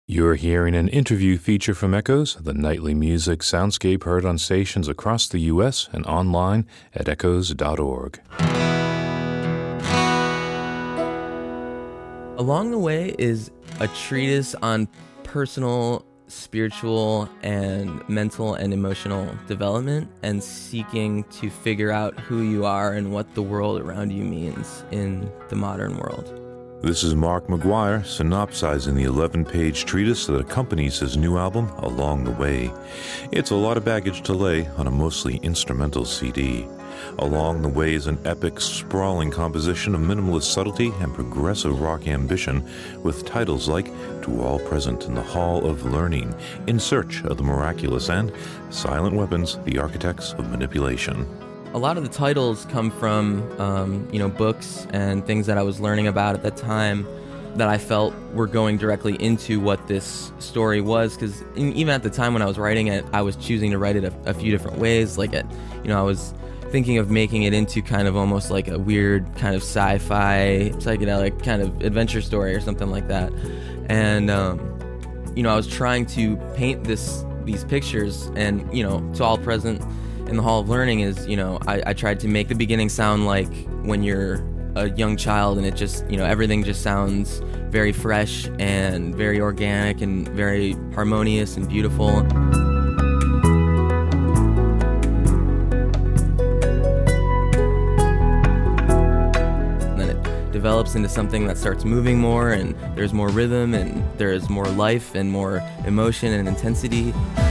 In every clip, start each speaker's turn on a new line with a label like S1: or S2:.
S1: You're hearing an interview feature from Echoes, the nightly music soundscape heard on stations across the U.S. and online at echoes.org.
S2: Along the Way is a treatise on personal, spiritual, and mental and emotional development and seeking to figure out who you are and what the world around you means in the modern world.
S1: This is Mark McGuire synopsizing the 11-page treatise that accompanies his new album, Along the Way. It's a lot of baggage to lay on a mostly instrumental CD. Along the Way is an epic, sprawling composition of minimalist subtlety and progressive rock ambition, with titles like To All Present in the Hall of Learning, In Search of the Miraculous, and Silent Weapons, The Architects of Manipulation.
S2: A lot of the titles come from, books and things that I was learning about at that time that I felt were going directly into what this story was. Because even at the time when I was writing it, I was choosing to write it a few different ways. I was thinking of making it into kind of almost like a weird kind of sci-fi, psychedelic kind of adventure story or something like that. And, I was trying to paint these pictures and, To All Present in the Hall of Learning is, I tried to make the beginning sound like when you're a young child and it just, everything just sounds very fresh and very organic and very harmonious and beautiful. And then it develops into something that starts moving more, and there's more rhythm and there's more life and more emotion and intensity.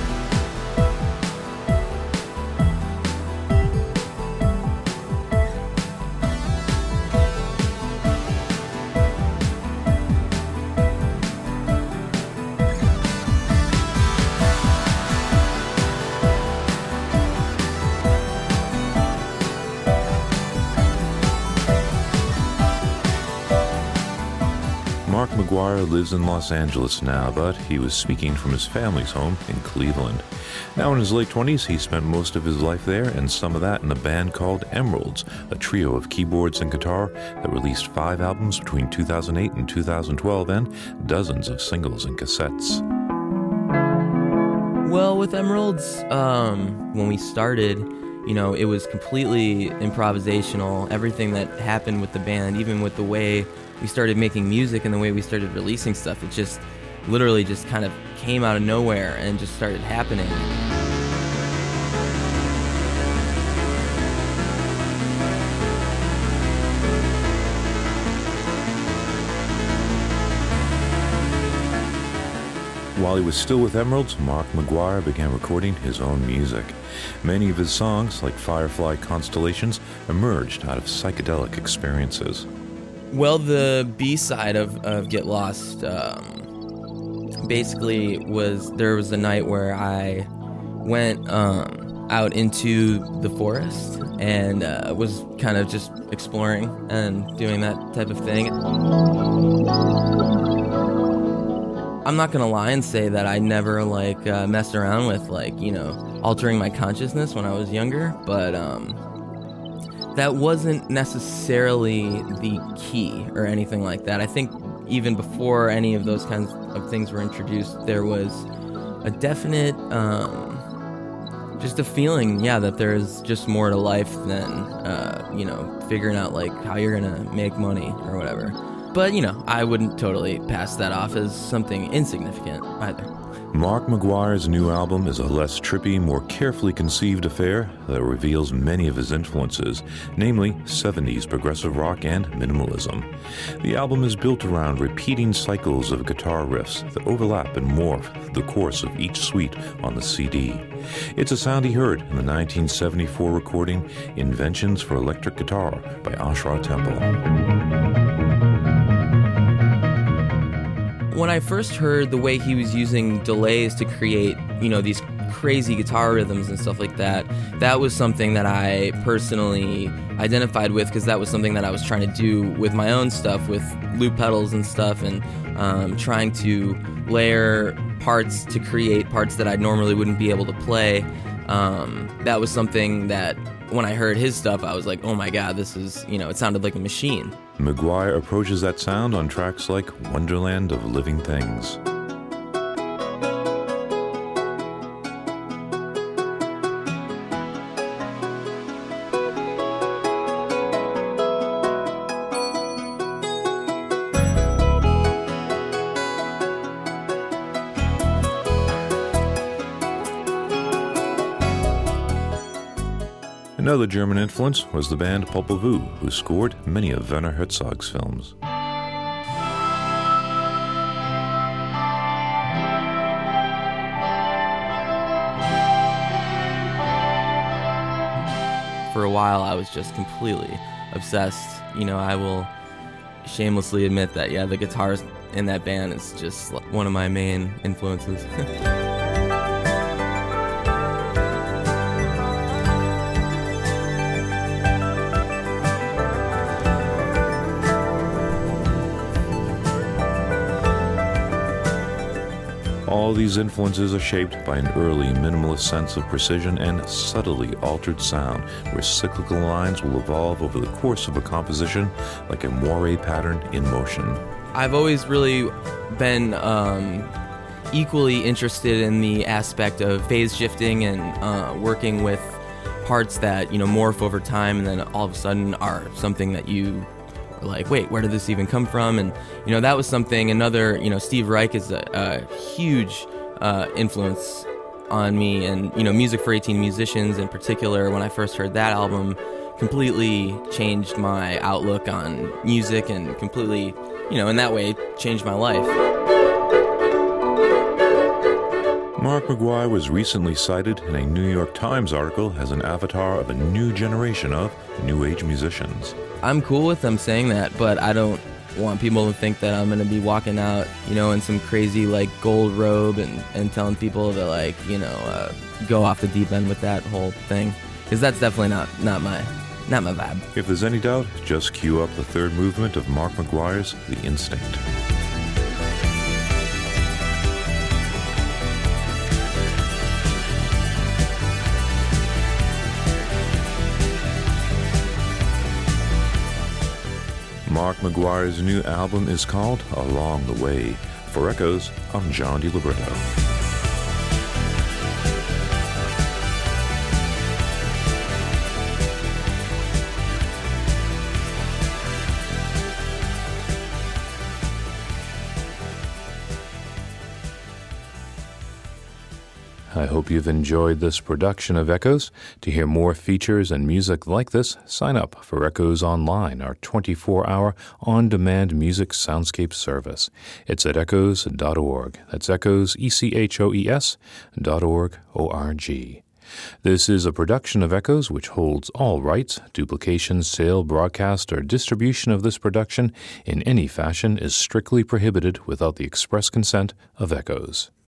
S1: Mark McGuire lives in Los Angeles now, but he was speaking from his family's home in Cleveland. Now in his late 20s, he spent most of his life there, and some of that in a band called Emeralds, a trio of keyboards and guitar that released 5 albums between 2008 and 2012 and dozens of singles and cassettes.
S2: Well, with Emeralds, when we started, it was completely improvisational. Everything that happened with the band, even with the way we started making music and the way we started releasing stuff, it just literally just kind of came out of nowhere and just started happening.
S1: While he was still with Emeralds, Mark McGuire began recording his own music. Many of his songs, like Firefly Constellations, emerged out of psychedelic experiences.
S2: Well, the B-side of Get Lost basically there was a night where I went out into the forest and was kind of just exploring and doing that type of thing. I'm not gonna lie and say that I never messed around with altering my consciousness when I was younger, but that wasn't necessarily the key or anything like that. I think even before any of those kinds of things were introduced, there was a definite, just a feeling, that there's just more to life than, figuring out how you're gonna make money or whatever. But, I wouldn't totally pass that off as something insignificant either.
S1: Mark McGuire's new album is a less trippy, more carefully conceived affair that reveals many of his influences, namely 70s progressive rock and minimalism. The album is built around repeating cycles of guitar riffs that overlap and morph the course of each suite on the CD. It's a sound he heard in the 1974 recording Inventions for Electric Guitar by Ashra Temple.
S2: When I first heard the way he was using delays to create, these crazy guitar rhythms and stuff like that, that was something that I personally identified with, because that was something that I was trying to do with my own stuff, with loop pedals and stuff, and trying to layer parts to create parts that I normally wouldn't be able to play. That was something that when I heard his stuff, I was like, oh my God, this is, it sounded like a machine.
S1: McGuire approaches that sound on tracks like Wonderland of Living Things. Another German influence was the band Popol Vuh, who scored many of Werner Herzog's films.
S2: For a while, I was just completely obsessed. I will shamelessly admit that, the guitar in that band is just one of my main influences.
S1: All these influences are shaped by an early minimalist sense of precision and subtly altered sound, where cyclical lines will evolve over the course of a composition like a moire pattern in motion.
S2: I've always really been equally interested in the aspect of phase shifting and working with parts that, morph over time and then all of a sudden are something that you are like, wait, where did this even come from? And, that was something, Steve Reich is a huge influence on me, and, Music for 18 Musicians in particular, when I first heard that album, completely changed my outlook on music and completely, in that way, changed my life.
S1: Mark McGuire was recently cited in a New York Times article as an avatar of a new generation of New Age musicians.
S2: I'm cool with them saying that, but I don't want people to think that I'm going to be walking out, in some crazy, gold robe and telling people to, go off the deep end with that whole thing. Because that's definitely not my vibe.
S1: If there's any doubt, just cue up the third movement of Mark McGuire's The Instinct. Mark McGuire's new album is called Along the Way. For Echoes, I'm John DiLiberto. I hope you've enjoyed this production of Echoes. To hear more features and music like this, sign up for Echoes Online, our 24-hour on-demand music soundscape service. It's at echoes.org. That's Echoes, ECHOES.org, O-R-G. This is a production of Echoes which holds all rights. Duplication, sale, broadcast, or distribution of this production in any fashion is strictly prohibited without the express consent of Echoes.